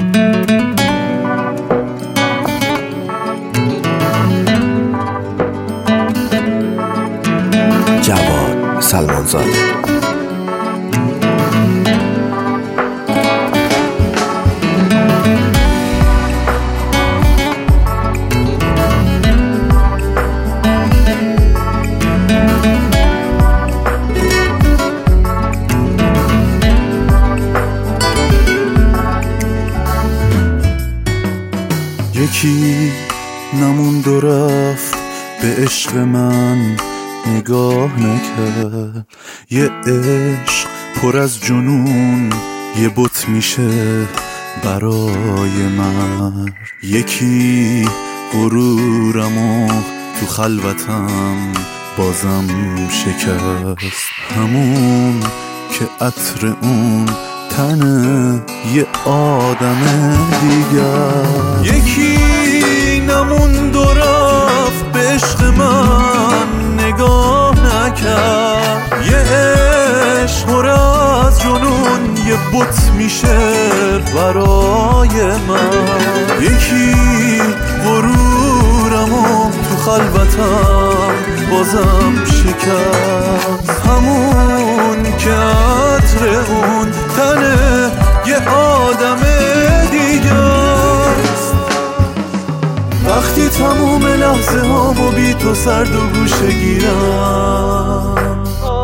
جواد سلمانزاده. یکی نموند و رفت به عشق من نگاه نکرد. یه عشق پر از جنون یه بت میشه برای من. یکی غرورمو تو خلوتم بازم شکست، همون که عطر اون تنه یه آدم دیگر. یکی نموند و رفت به عشق من نگاه نکرد. یه عشق پر از جنون یه بت میشه برای من. یکی غرورمو تو خلوتم بازم شکست، همون که عطر اون تنه یه آدم دیگرست. وقتی تموم لحظه هامو بی تو سرد و گوشه گیرم،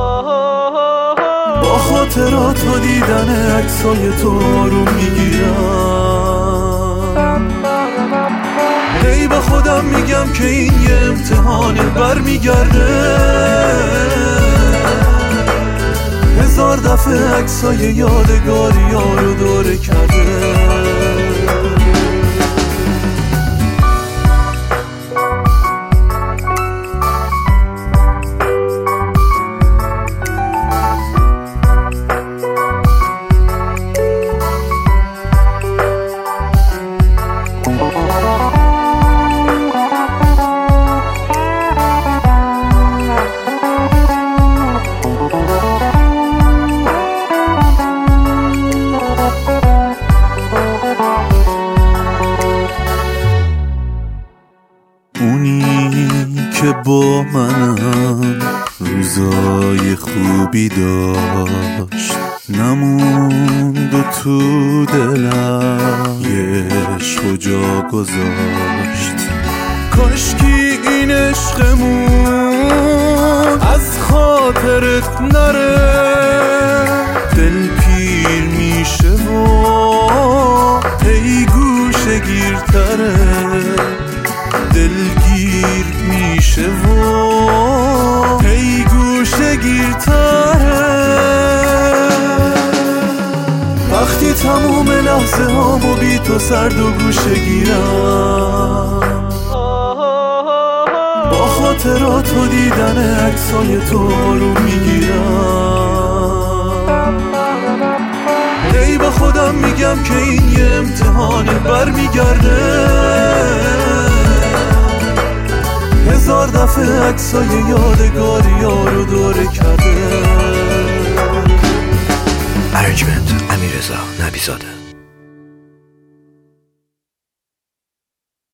با خاطرات و دیدن عکسای تو آروم میگیرم. هی با خودم میگم که این یه امتحانه برمیگرده. هزار دفعه عکسای یادگاری ها رو دوره کرده. اونی که با منم روزای خوبی داشت، نموند و تو دلم یه عشق جا گذاشت. کاشکی این عشقمون از خاطرت نره. دل پیر میشه و هی گوشه گیرتره. دلگیر میشه و هی گوشه گیرتره. وقتی تموم لحظه هامو بی تو سرد و گوشه گیرم، با خاطرات و دیدن عکسای تو آروم میگیرم. هی با خودم میگم که این یه امتحانه برمیگرده. هزار دفعه عکسای یادگاری ها رو دوره کرده. ارجمند امیررضا نبیزاده.